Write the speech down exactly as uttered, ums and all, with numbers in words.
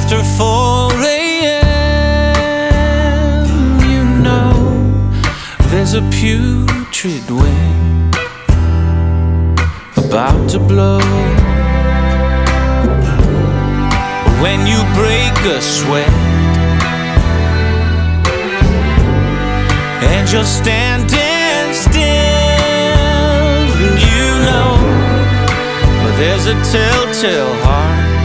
after four a.m. You know there's a putrid wind about to blow. When you break a sweat and you're standing still, you know there's a telltale heart